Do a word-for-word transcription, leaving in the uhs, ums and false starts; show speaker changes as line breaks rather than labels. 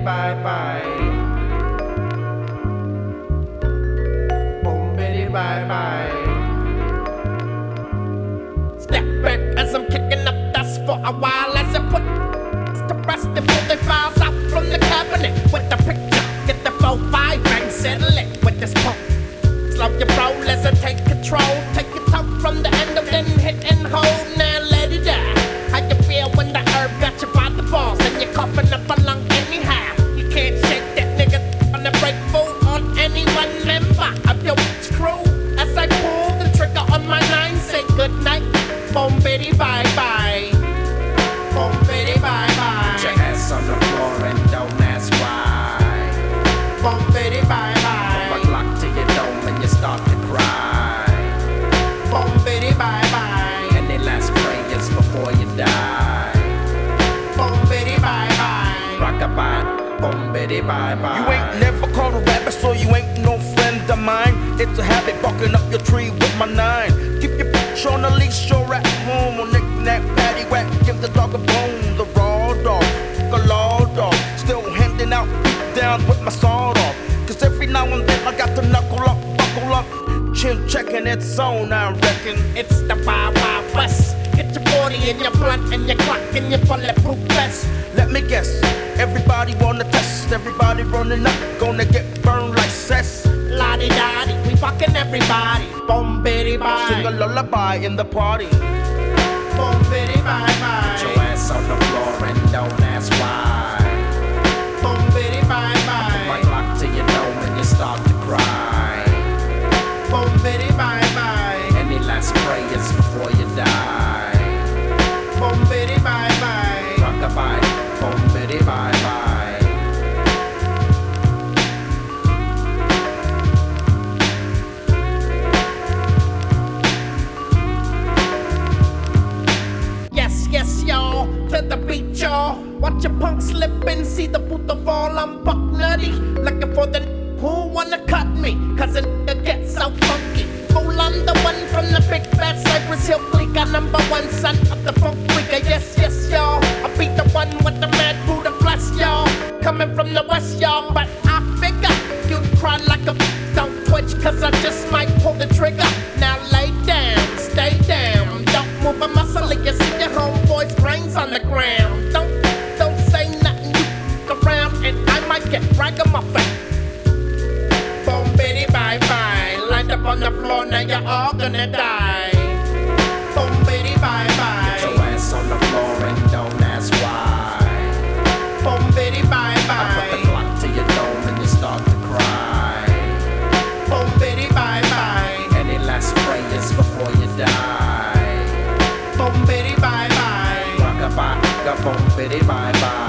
bye bye. Boom bitty bye bye.
Step back as I'm kicking up dust for a while as I put the rest of the files out from the cabinet with the picture. Get the four five bang, settle it with this pump. Slow your roll as I take control. Take your toe from the end of then hit and hold. Now let it die. How you feel when the herb got you by the balls and you're coughing up a lung anyhow? You can't shake that nigga on the break fool on any one member of your crew. As I pull the trigger on my nine, say goodnight. Boom bitty bye bye. Boom bitty bye bye.
Put your ass on the floor and don't ask why.
Boom bitty bye bye.
Put my Glock to your dome and you start to cry.
Boom bitty bye bye.
Any last prayers before you die?
Boom bitty bye bye.
Rockabye, boom bitty bye bye.
You ain't never caught a rabbit, so you ain't no friend of mine. It's a habit barking up your tree with my nine. Keep your bitch on the leash, you're at home. On knick-knack, paddywhack, give the dog a bone. The raw dog, a law dog. Still handing out beat down with my sawed off. Cause every now and then I got to knuckle up, buckle up. Chin checking its own, I reckon.
It's the Wild Wild West. Get your forty and your blunt and your clock and your bulletproof vest.
Let me guess, everybody wanna test. Everybody running up, gonna get burned like cess.
La-di da-di, we fucking everybody. Boom bitty bye.
Sing a lullaby in the party.
Boom bitty bye bye.
Put your ass on the floor and don't ask why.
Boom bitty bye
Put my
bye.
Glock to your dome and you start to cry.
Boom bitty bye bye.
Any last prayers before you die?
Boom bitty bye bye.
Rockabye, boom bitty bye bye.
Yes, yes, y'all, to the beat, y'all. Watch your punk slip and see the puto fall. I'm buck nutty, looking for the who wanna cut me, cause it gets so funky. Fool, I'm the one from the big bad Cypress Hill clique. I number one son of the funk freaker. Yes, yes, y'all, I beat the one with the mad Buddha bless y'all. Coming from the west, y'all, but I figure you'd cry like a don't twitch, cause I just might pull the trigger. Now lay down, stay down, don't move a muscle, you see your homeboy's brains on the ground. Don't, don't say nothing, you look around and I might get ragamuffin. Boom bitty bye bye, lined up on the floor, now you're all gonna die. Boom bitty bye
Put your
bye.
ass on the floor and don't ask why.
Boom bitty bye
I put the
bye.
Glock to your dome and you start to cry.
Boom bitty bye bye.
Any last prayers before you die?
Boom bitty bye bye.
Rockabye, boom bitty bye bye.